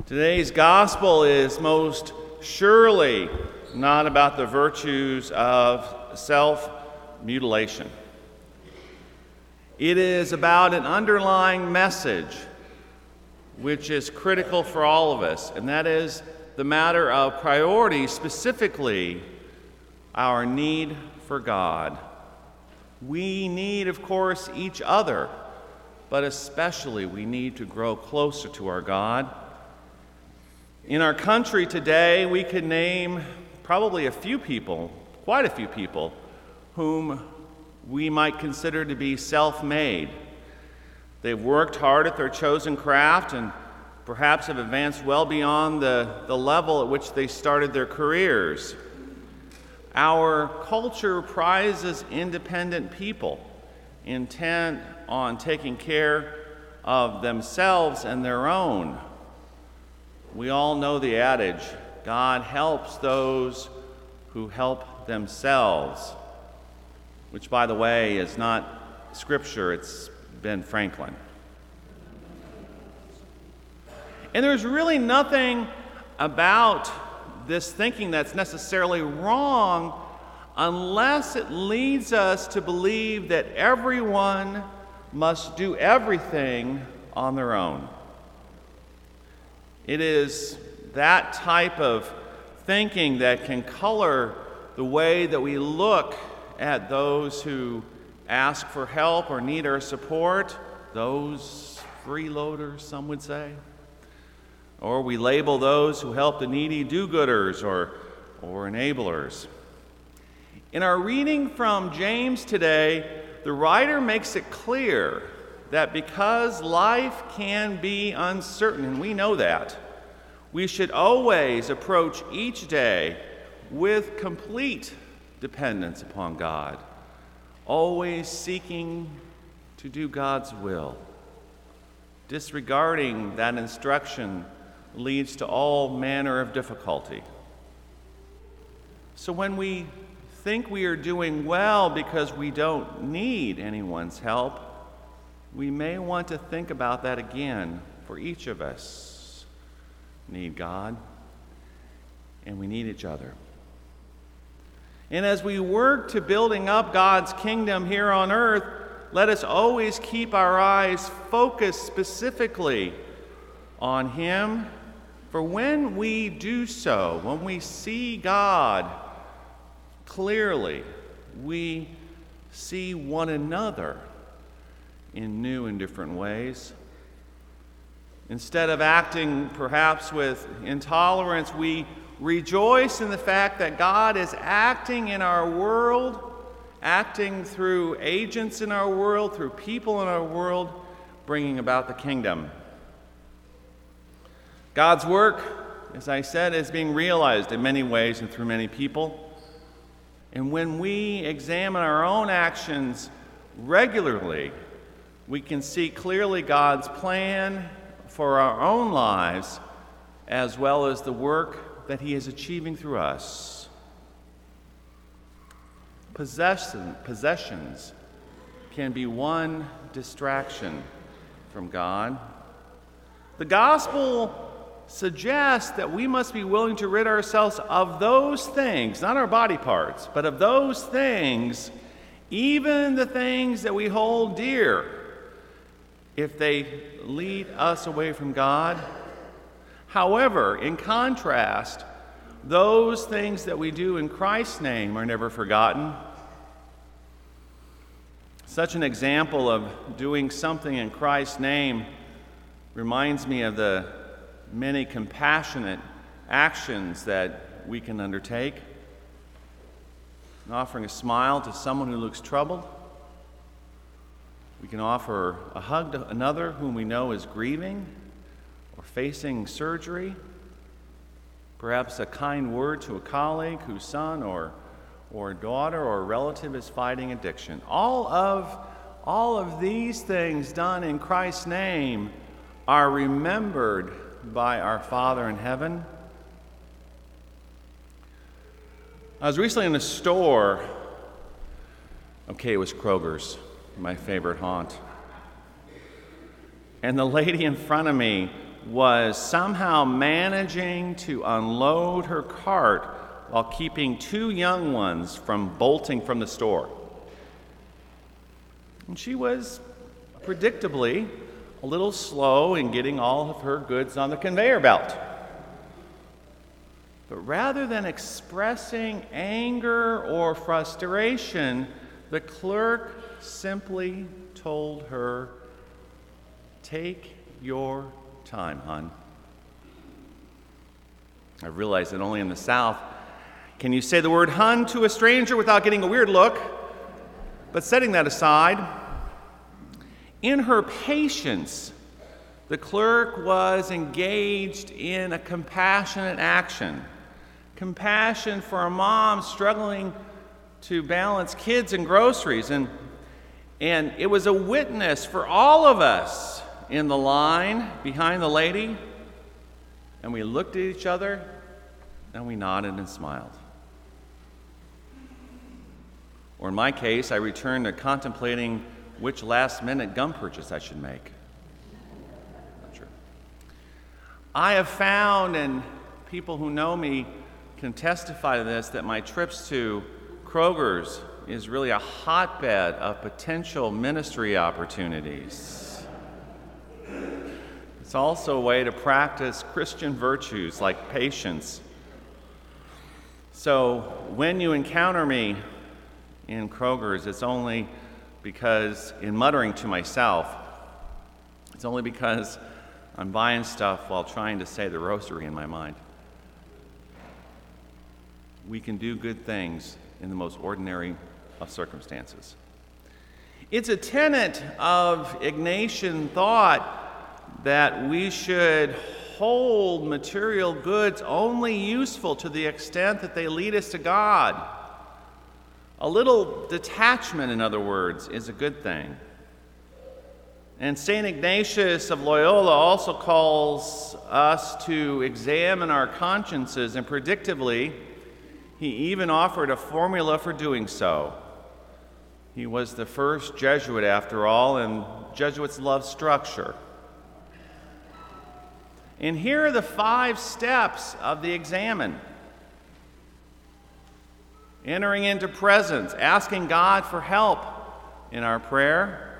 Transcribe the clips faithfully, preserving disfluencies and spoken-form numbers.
Today's gospel is most surely not about the virtues of self-mutilation. It is about an underlying message which is critical for all of us, and that is the matter of priority, specifically our need for God. We need, of course, each other, but especially we need to grow closer to our God. In our country today, we could name probably a few people, quite a few people, whom we might consider to be self-made. They've worked hard at their chosen craft and perhaps have advanced well beyond the, the level at which they started their careers. Our culture prizes independent people, intent on taking care of themselves and their own. We all know the adage, God helps those who help themselves, which, by the way, is not scripture, it's Ben Franklin. And there's really nothing about this thinking that's necessarily wrong unless it leads us to believe that everyone must do everything on their own. It is that type of thinking that can color the way that we look at those who ask for help or need our support, those freeloaders, some would say. Or we label those who help the needy do-gooders or, or enablers. In our reading from James today, the writer makes it clear that because life can be uncertain, and we know that, we should always approach each day with complete dependence upon God, always seeking to do God's will. Disregarding that instruction leads to all manner of difficulty. So when we think we are doing well because we don't need anyone's help, we may want to think about that again, for each of us need God and we need each other. And as we work to building up God's kingdom here on earth, let us always keep our eyes focused specifically on Him. For when we do so, when we see God clearly, we see one another in new and different ways. Instead of acting perhaps with intolerance, we rejoice in the fact that God is acting in our world, acting through agents in our world, through people in our world, bringing about the kingdom. God's work, as I said, is being realized in many ways and through many people. And when we examine our own actions regularly, we can see clearly God's plan for our own lives as well as the work that He is achieving through us. Possession, possessions can be one distraction from God. The gospel suggests that we must be willing to rid ourselves of those things, not our body parts, but of those things, even the things that we hold dear, if they lead us away from God. However, in contrast, those things that we do in Christ's name are never forgotten. Such an example of doing something in Christ's name reminds me of the many compassionate actions that we can undertake. Offering a smile to someone who looks troubled. We can offer a hug to another whom we know is grieving or facing surgery. Perhaps a kind word to a colleague whose son or, or daughter or relative is fighting addiction. All of, all of these things done in Christ's name are remembered by our Father in heaven. I was recently in a store. Okay, it was Kroger's, my favorite haunt. And the lady in front of me was somehow managing to unload her cart while keeping two young ones from bolting from the store. And she was predictably a little slow in getting all of her goods on the conveyor belt. But rather than expressing anger or frustration, the clerk simply told her, "Take your time, hon." I realize that only in the South can you say the word "hun" to a stranger without getting a weird look. But setting that aside, in her patience, the clerk was engaged in a compassionate action. Compassion for a mom struggling to balance kids and groceries. And, and it was a witness for all of us in the line behind the lady. And we looked at each other and we nodded and smiled. Or in my case, I returned to contemplating which last-minute gum purchase I should make. Not sure. I have found, and people who know me can testify to this, that my trips to Kroger's is really a hotbed of potential ministry opportunities. It's also a way to practice Christian virtues like patience. So when you encounter me in Kroger's, it's only because, in muttering to myself, it's only because I'm buying stuff while trying to say the rosary in my mind. We can do good things in the most ordinary of circumstances. It's a tenet of Ignatian thought that we should hold material goods only useful to the extent that they lead us to God. A little detachment, in other words, is a good thing. And Saint Ignatius of Loyola also calls us to examine our consciences, and predictably, he even offered a formula for doing so. He was the first Jesuit, after all, and Jesuits love structure. And here are the five steps of the examen. Entering into presence, asking God for help in our prayer.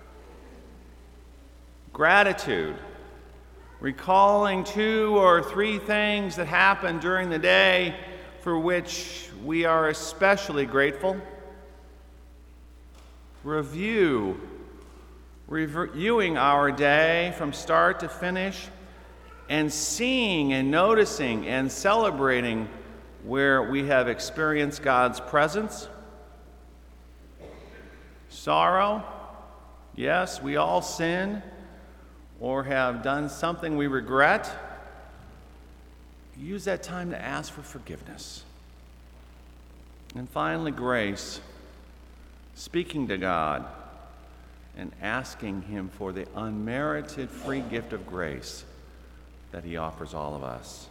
Gratitude, recalling two or three things that happened during the day for which we are especially grateful. Review, reviewing our day from start to finish, and seeing and noticing and celebrating where we have experienced God's presence. Sorrow, yes, we all sin or have done something we regret. Use that time to ask for forgiveness. And finally, grace, speaking to God and asking Him for the unmerited free gift of grace that He offers all of us.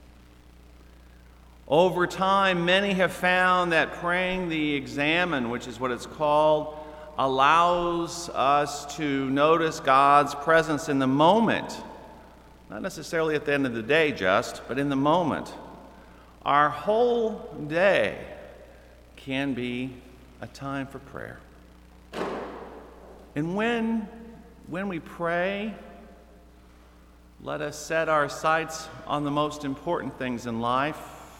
Over time, many have found that praying the examen, which is what it's called, allows us to notice God's presence in the moment. Not necessarily at the end of the day just, but in the moment. Our whole day can be a time for prayer. And when, when we pray, let us set our sights on the most important things in life.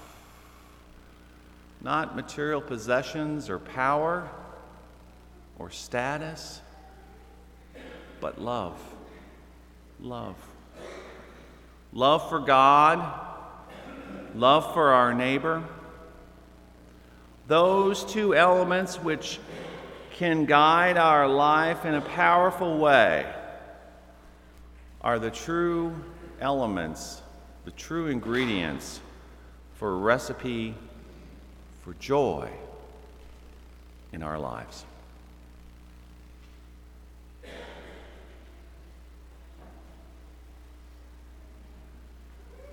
Not material possessions or power or status, but love. Love. Love for God, love for our neighbor. Those two elements which can guide our life in a powerful way are the true elements, the true ingredients for a recipe for joy in our lives.